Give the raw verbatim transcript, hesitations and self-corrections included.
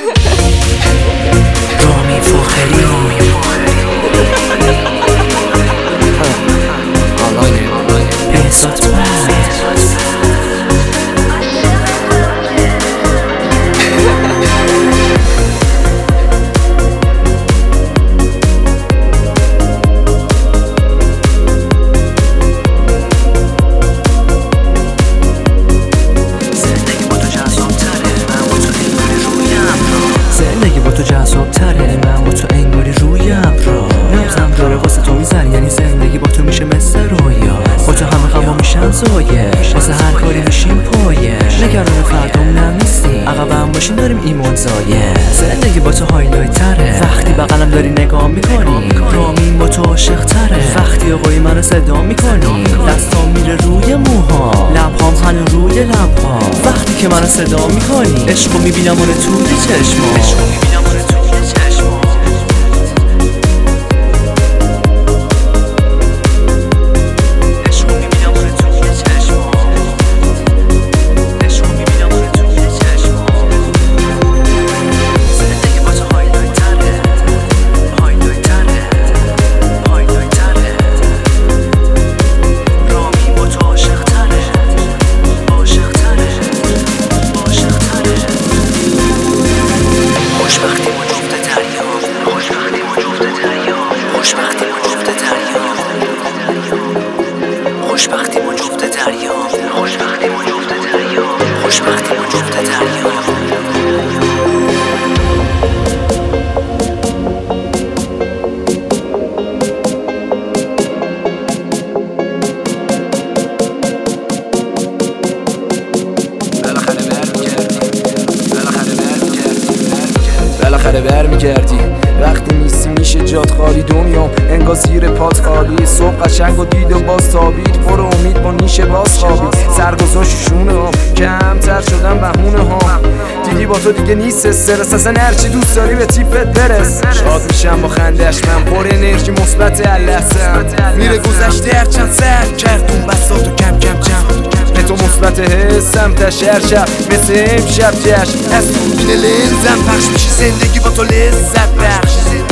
رامی فخری بهزاد زندگی با تو جذاب تره، من با تو انگاری روی ابرا نبزم داره واسه تو میزن، یعنی زندگی با تو میشه مثل رویا. با تو همه غما میشن زایه، واسه هر کاری میشیم پایه. نگران فردام نمیستی، عقبم باشیم داریم ایمان زایه. زندگی با تو هایلایت تره، وقتی بغلم داری نگاه میکنی. رامین با تو عاشق تره، وقتی آقای منو صدا میکنی. دستام میره روی موها، لبهام هنو روی لبها. وقتی که منو صدا میکنی، عشقو میبینم اون توی چشما. خوشبختی ما جفت دریا، خوشبختی ما جفت دریا، خوشبختی ما جفت دریا. بالاخره برمیگردی، بالاخره برمیگردی، بالاخره برمیگردی. وقتی نیستی میشه جات خالی، دنیام انگار زیر پات خالی. صبح قشنگ و دید و باز تابید، پر امید با نیشه باز خوابید. سرگذاشت شونه هم کمتر شدن بهونه هم. دیدی با تو دیگه نیست استرس، اصلا هرچی دوست داری به تیپت برس. شاد میشم با خندش، من پر انرژی مثبت اللحظه‌ام. میره گذشته هرچند سر کرد اون بساطو کم کم جمع. به تو مثبت حسم تشر شب مثل امشب جشن. از دوربین لنزم پخش میشه زندگی با تو لذت بخش.